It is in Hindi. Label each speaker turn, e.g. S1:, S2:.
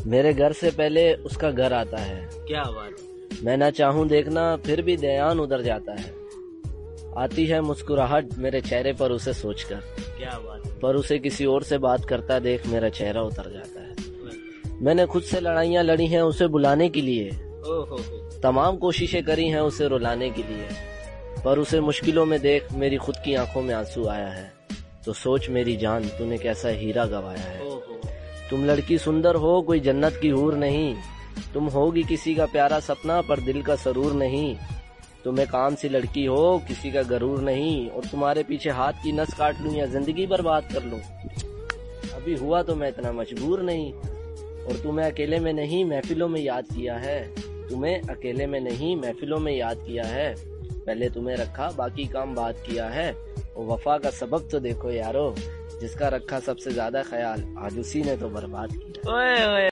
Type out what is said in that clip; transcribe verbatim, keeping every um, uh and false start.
S1: मेरे घर से पहले उसका घर आता है।
S2: क्या बात।
S1: मैं ना चाहूं देखना फिर भी ध्यान उधर जाता है। आती है मुस्कुराहट मेरे चेहरे पर उसे सोचकर।
S2: क्या बात।
S1: पर उसे किसी और से बात करता देख मेरा चेहरा उतर जाता है। मैंने खुद से लड़ाइयाँ लड़ी हैं उसे बुलाने के लिए।
S2: ओहो।
S1: तमाम कोशिशें करी हैं उसे रुलाने के लिए, पर उसे मुश्किलों में देख मेरी खुद की आंखों में आंसू आया है। तो सोच मेरी जान तूने कैसा हीरा गवाया है।
S2: ओहो।
S1: तुम लड़की सुंदर हो कोई जन्नत की हूर नहीं, तुम होगी किसी का प्यारा सपना पर दिल का सरूर नहीं। तुम एक आम सी लड़की हो किसी का गरूर नहीं, और तुम्हारे पीछे हाथ की नस काट लूं या जिंदगी बर्बाद कर लूं। अभी हुआ तो मैं इतना मजबूर नहीं, और तुम्हें अकेले में नहीं महफिलों में याद किया है। तुम्हें अकेले में नहीं महफिलों में याद किया है। पहले तुम्हें रखा बाकी काम बात किया है। और वफा का सबक तो देखो यारो, जिसका रखा सबसे ज्यादा ख्याल आज उसी ने तो बर्बाद किया।
S2: ओए ओए।